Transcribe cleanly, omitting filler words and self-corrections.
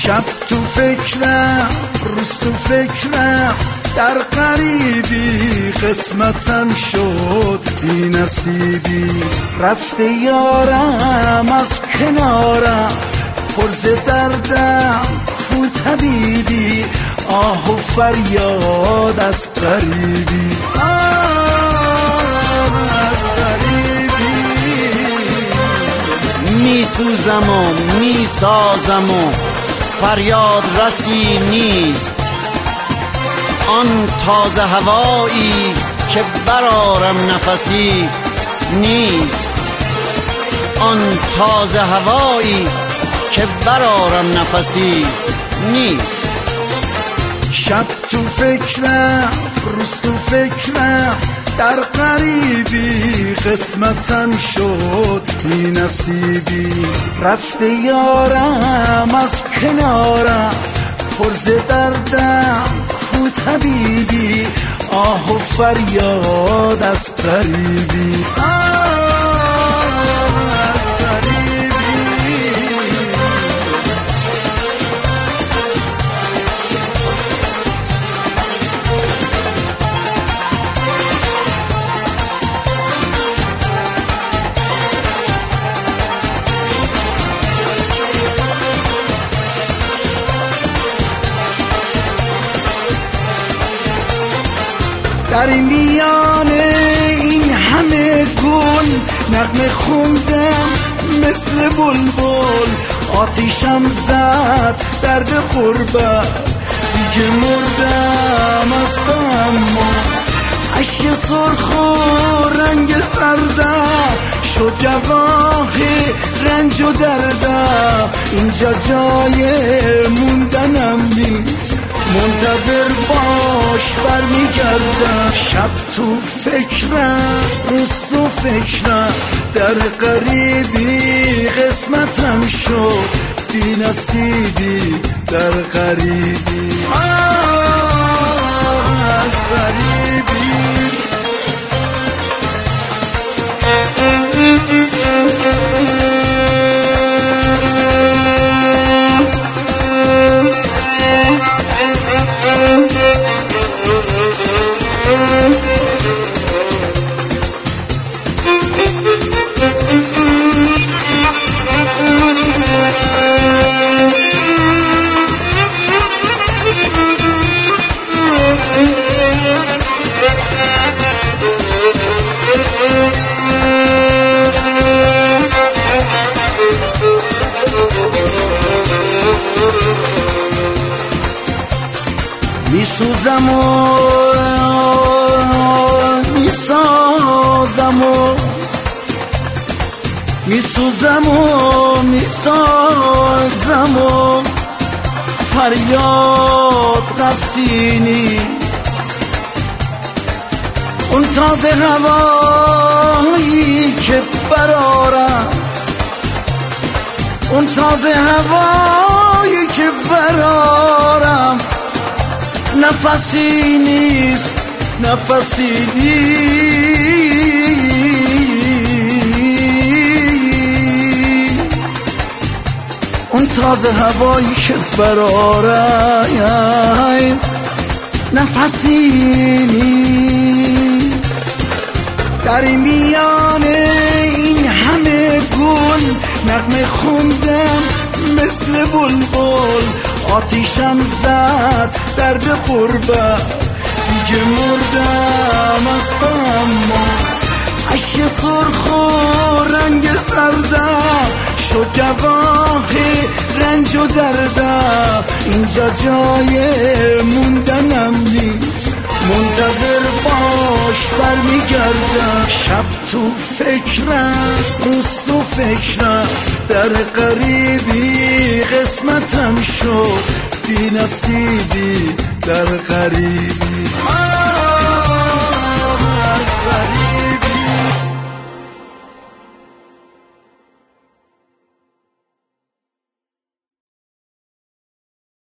شب تو فکرم روز تو فکرم در غریبی قسمتم شد بی نصیبی رفته یارم از کنارم پرز دردم کو طبیبی آه و فریاد از غریبی از غریبی میسوزم و میسازم و فریاد رسی نیست آن تازه هوایی که برارم نفسی نیست آن تازه هوایی که برارم نفسی نیست شب تو فکرم روز تو فکرم در غریبی قسمتم شد بی نصیبی رفته یارم از کنارم پرز دردم کو طبیبی آه و فریاد از غریبی از غریبی در میان این همه گل نغمه خوندم مثل بلبل آتیشم زد درد غربت دیگه مردم از تحمل اشک سرخ و رنگ سردم شد گواه رنج و دردم اینجا جای موندنم نیست منتظر باش برمیگردم شب تو فکرم روز تو فکرم در غریبی قسمتم شد بی نصیبی در غریبی از غریبی میسوزم و میسازم و میسوزم و میسازم و فریاد رسی نیست اون تازه هوایی که برارم اون تازه هوایی که برارم نفسی نیست نفسی نیست اون تازه هوایی که برارم نفسی نیست در میان این همه گل نغمه خوندم مثل بلبل آتیشم زد درد غربت دیگه مردم از تحمل اشک سرخ و رنگ سردم شد گواه رنج و دردم اینجا جای موندنم نیست منتظر باش برمیگردم شب تو فکرم روز تو فکرم در غریبی قسمتم شد بی نصیبی در غریبی